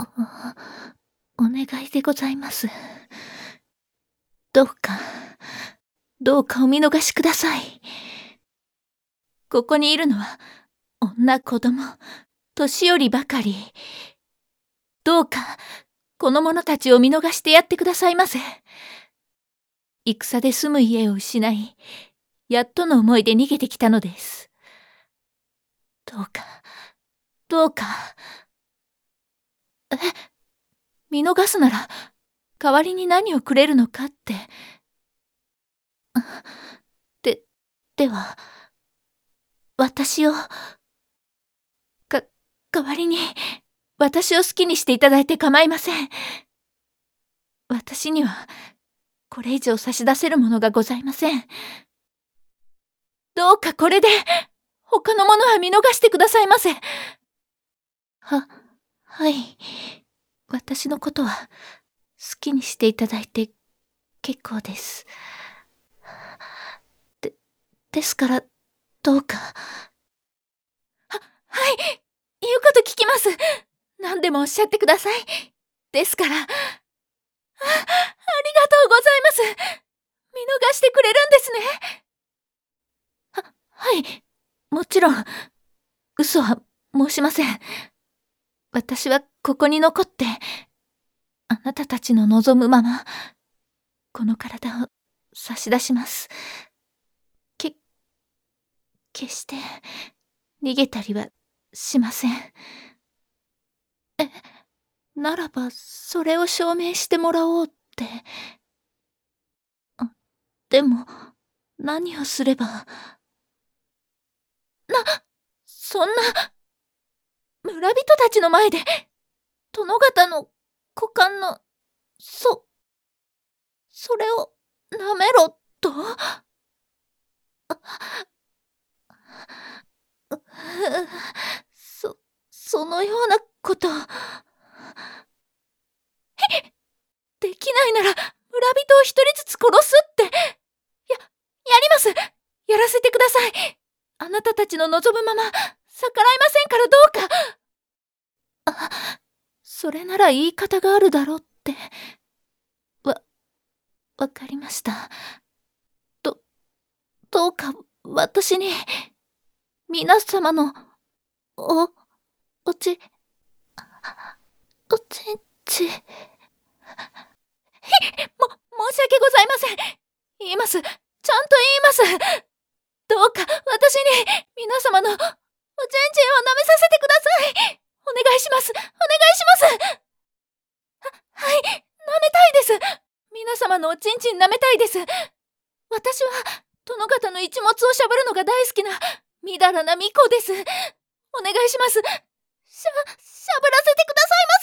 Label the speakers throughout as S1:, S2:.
S1: お願いでございます。どうか、どうかお見逃しください。ここにいるのは、女、子供、年寄りばかり。どうか、この者たちを見逃してやってくださいませ。戦で住む家を失い、やっとの思いで逃げてきたのです。どうか、どうか。見逃すなら、代わりに何をくれるのかって。では、私を、代わりに、私を好きにしていただいて構いません。私には、これ以上差し出せるものがございません。どうかこれで、他のものは見逃してくださいませ。はい。私のことは、好きにしていただいて結構です。ですから、どうか。はい、言うこと聞きます。何でもおっしゃってください。ですから、ありがとうございます。見逃してくれるんですね。はい、もちろん、嘘は申しません。私はここに残って、あなたたちの望むまま、この体を差し出します。決して逃げたりはしません。ならばそれを証明してもらおうって。でも何をすれば。そんな村人たちの前で殿方の股間のそれを舐めろと。そのようなこと。できないなら村人を一人ずつ殺すって。やります。やらせてください。あなたたちの望むまま逆らいませんからどうか。それなら言い方があるだろうって。わかりました。どうか私に、皆様の、おちんち。申し訳ございません。言います。ちゃんと言います。どうか私に、皆様の、おちんちんを舐めさせてください。お願いします。お願いします。はい、舐めたいです。皆様のおちんちん舐めたいです。私は、殿方の一物をしゃぶるのが大好きな、みだらな巫女です。お願いします。しゃぶらせてください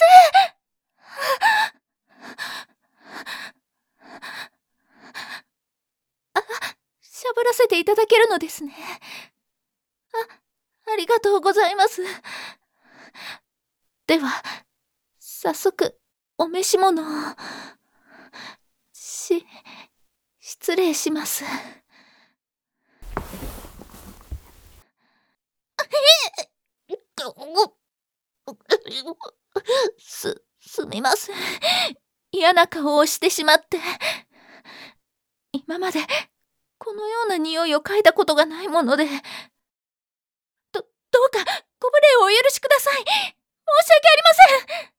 S1: ませ。しゃぶらせていただけるのですね。ありがとうございます。では、早速、お召し物を。失礼します。すみません。嫌な顔をしてしまって。今まで、このような匂いを嗅いだことがないもので。どうか、ご無礼をお許しください。申し訳ありません。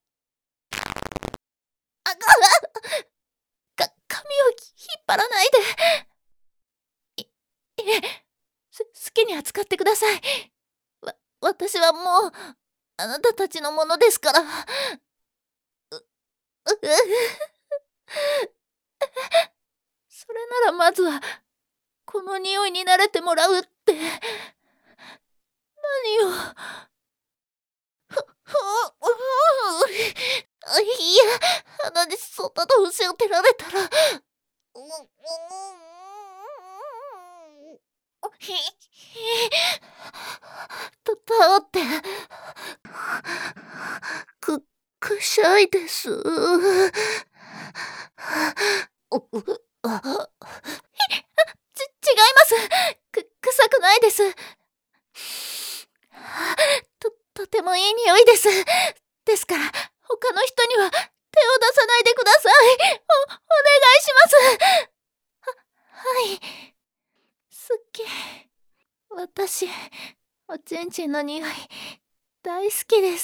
S1: 髪を引っ張らないで。いえ、好きに扱ってください。私はもう、あなたたちのものですから。それならまずは、この匂いに慣れてもらうって。何を。いや、鼻にそんなのを教えてられたら。だって、くしゃいです。違います。臭くないです。とてもいい匂いです。ですから、 他の人には手を出さないでください。お願いします。はい。すっき。私、おちんちんの匂い、大好きです。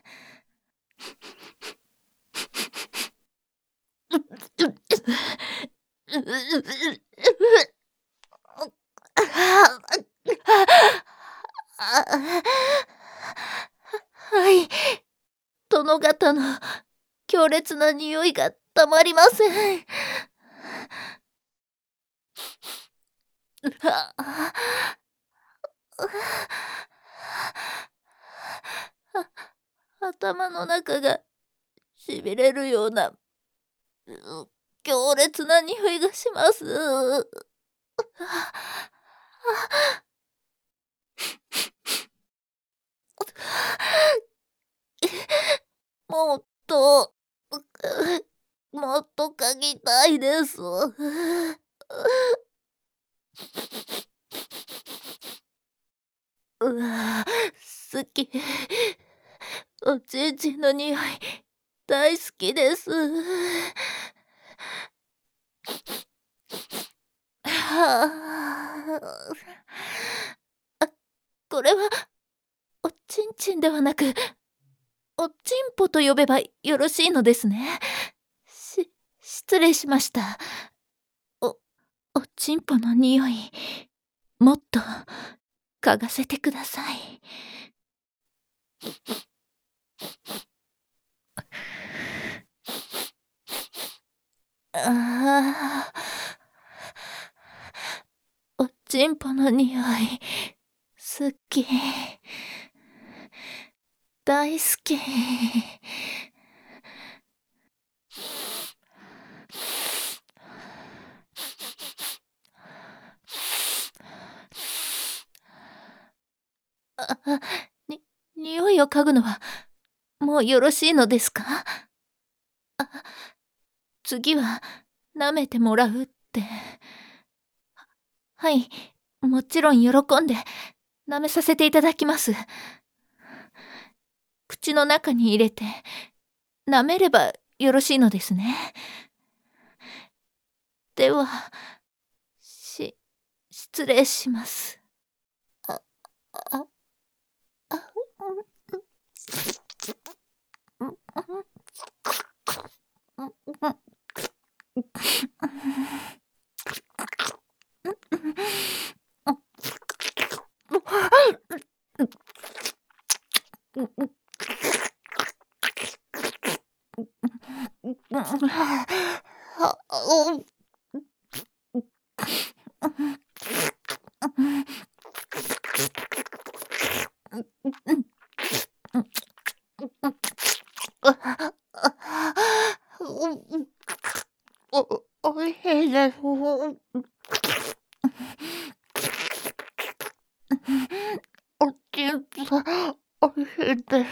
S1: はい。殿方の強烈な匂いがたまりません。頭の中がしびれるような強烈な匂いがします。もっと、もっと嗅ぎたいです。うわ、好き。おちんちんの匂い、大好きです。はあ。これは、おちんちんではなく、おちんぽと呼べばよろしいのですね。失礼しました。おちんぽの匂い、もっと嗅がせてください。ああ、おちんぽの匂い、好き。大好き。匂いを嗅ぐのは、もうよろしいのですか？次は、舐めてもらうって。はい、もちろん喜んで、舐めさせていただきます。口の中に入れて、舐めればよろしいのですね。では、失礼します。あ、あ、あ、おいしいです。おちんぽ、おいしいです。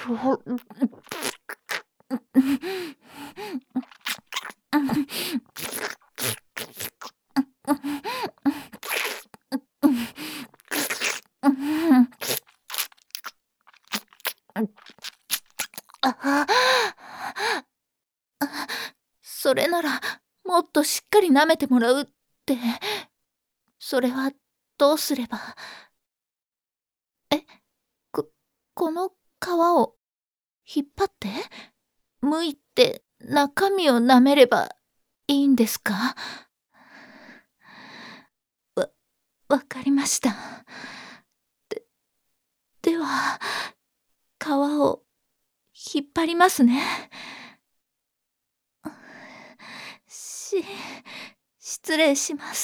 S1: それなら、もっとしっかり舐めてもらうって。それは、どうすれば。え、この皮を引っ張って剥いて中身を舐めればいいんですか？わかりました。では、皮を引っ張りますね。失礼します。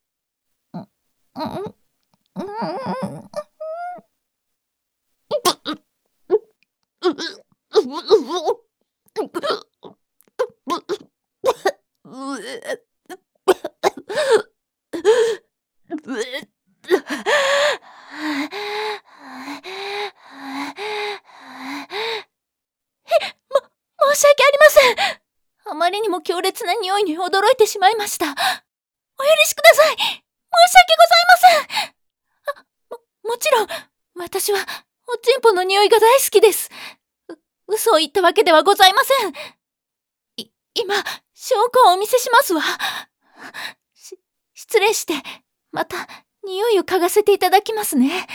S1: 申し訳ありません。あまりにも強烈な匂いに驚いてしまいました。お許しください。申し訳ございません。もちろん、私はおちんぽの匂いが大好きです。 嘘を言ったわけではございません。今、証拠をお見せしますわ。失礼して、また、匂いを嗅がせていただきますね。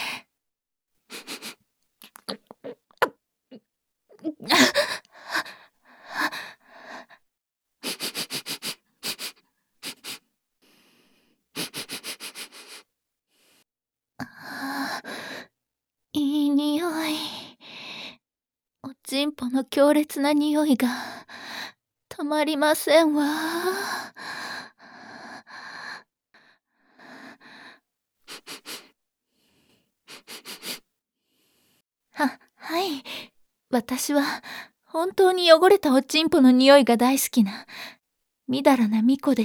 S1: いい匂い。おちんぽの強烈な匂いがたまりませんわ。はい。私は本当に汚れたおちんぽの匂いが大好きなみだらなみこです。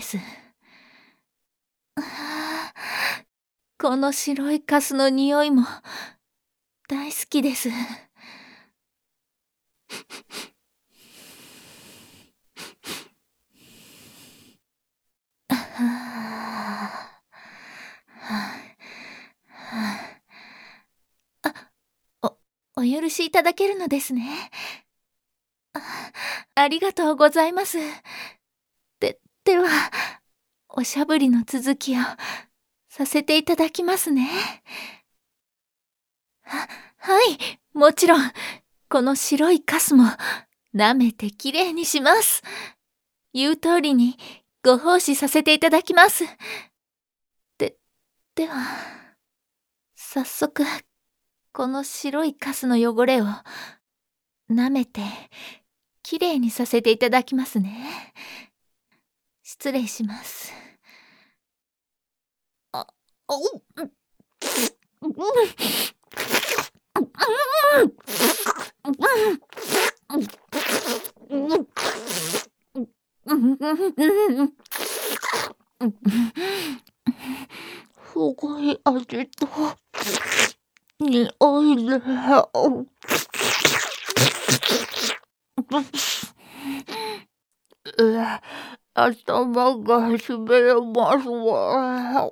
S1: この白いカスの匂いも大好きです。お許しいただけるのですね。ありがとうございます。では、おしゃぶりの続きをさせていただきますね。はい、もちろん、この白いカスも舐めてきれいにします。言う通りにご奉仕させていただきます。では、早速、この白いカスの汚れを舐めてきれいにさせていただきますね。失礼します。すごい味と匂いで頭がしびれますわ。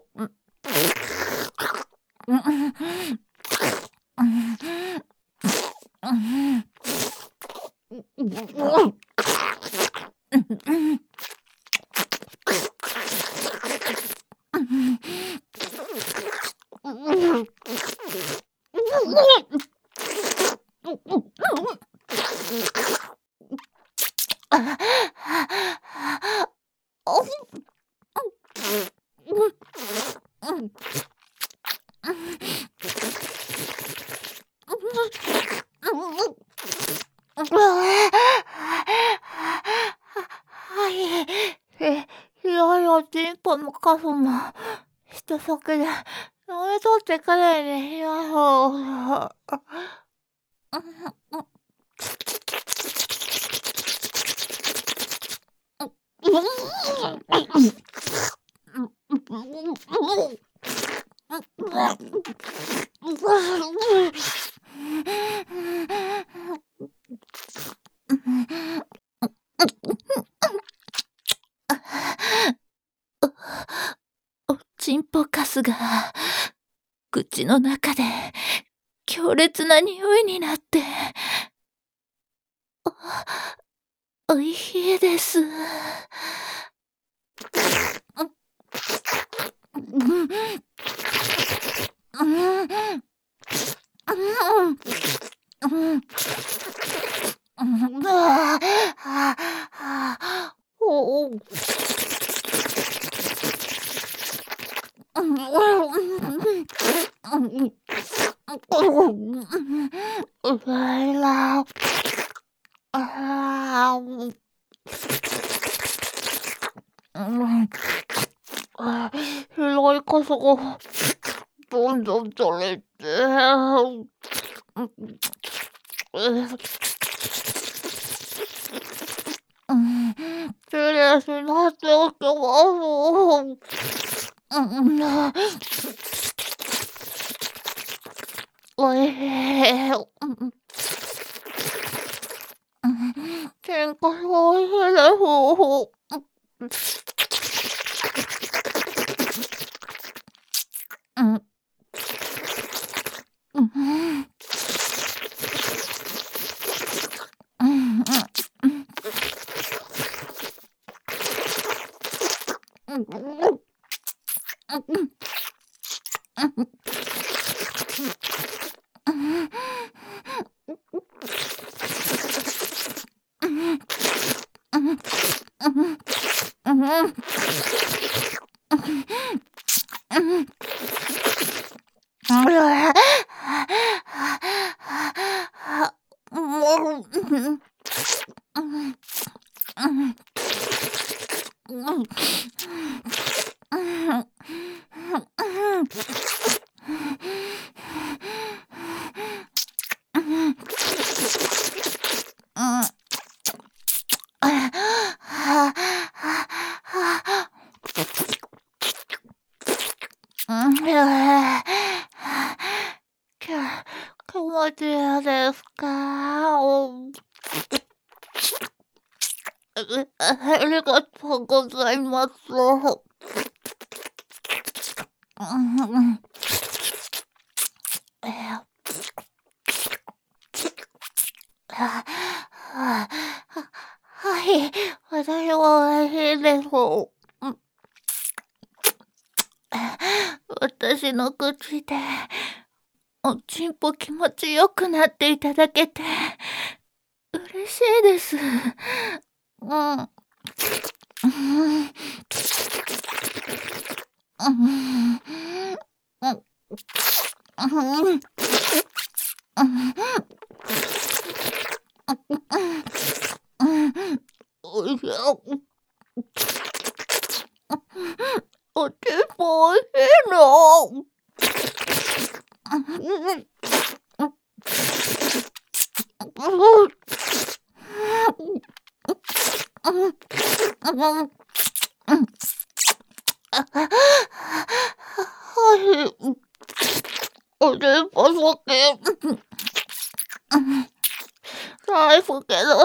S1: 広いおちんぽのカスも一先で飲み取ってくれにしましょう。おちんぽカスが口の中で強烈な匂いになっておいしいです。白いカスがどんどん取れて。失礼しなっておきます。おいしい。天かすおいしいです。
S2: 気持ちいいですか？ありがとうございます。はい、私は美味しいです。私の口でおちんぽ気持ちよくなっていただけて嬉しいです。おちんぽおいしいの。はい、おちんぽ好き。大好きだ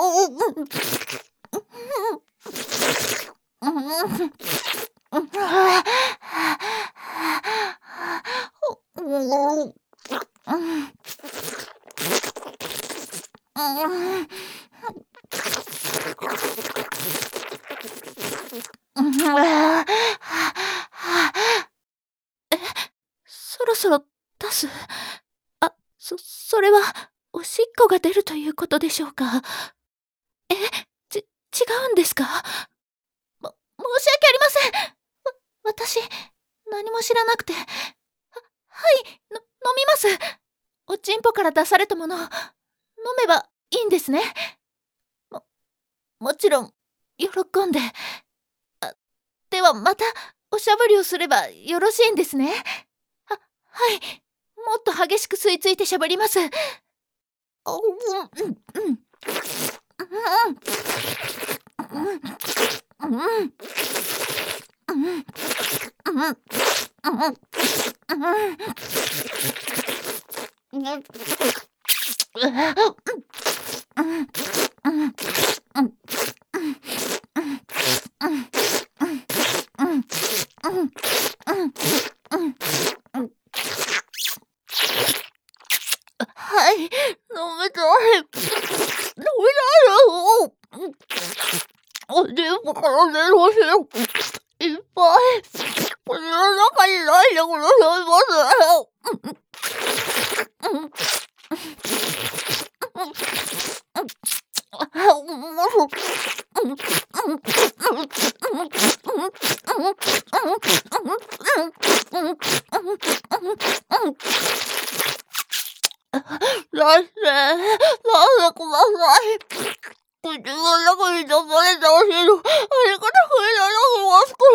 S1: そろそろ出す？それは、おしっこが出るということでしょうか？違うんですか？申し訳ありません！私、何も知らなくて。はい、飲みます。おちんぽから出されたもの、飲めばいいんですね。もちろん、喜んで。ではまた、おしゃぶりをすればよろしいんですね。はい。もっと激しく吸い付いてしゃべります。はい、飲めたい。飲めないよ。おちんぽから出るおしいっぱい口の中にないでくださいませ。出して、出してください。口の中に出されたお汁、ありがたくいただきますから。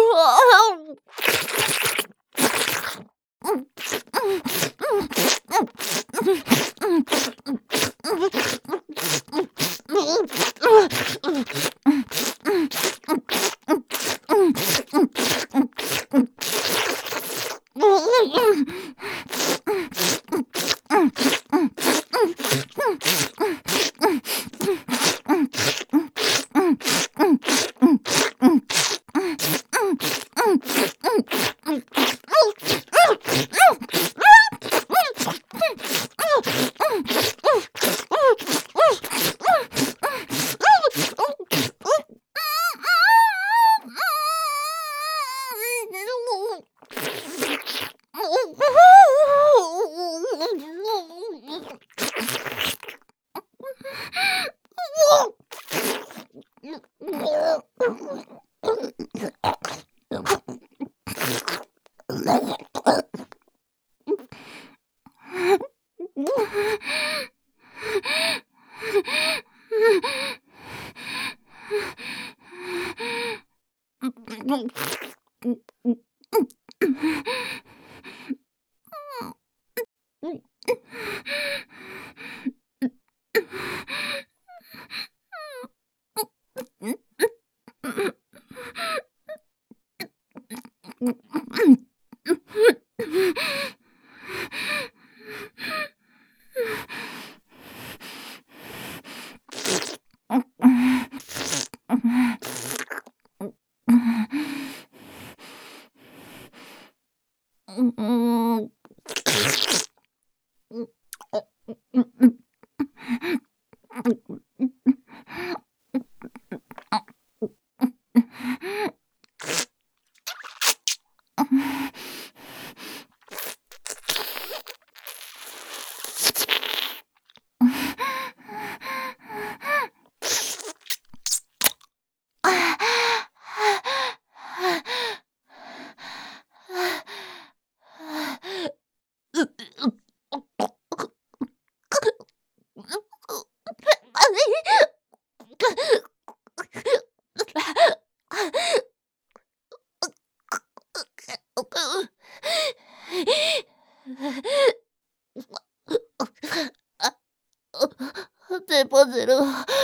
S2: デパゼル、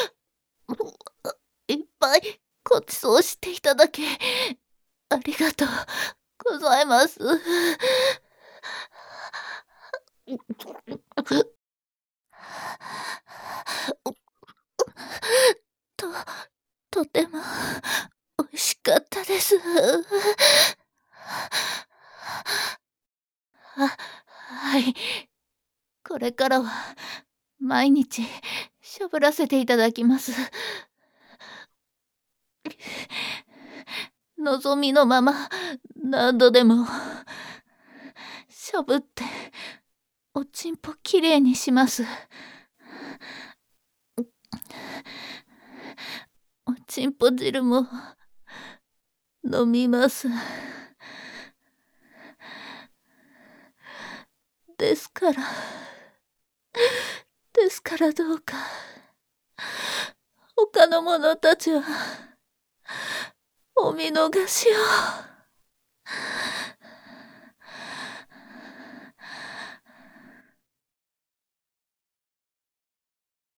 S2: いっぱいごちそうしていただきありがとうございます。と、とても美味しかったです。はい。これからは毎日しゃぶらせていただきます。望みのまま何度でもしゃぶっておちんぽきれいにします。おちんぽ汁も飲みます。ですからどうか他の者たちはお見逃しを。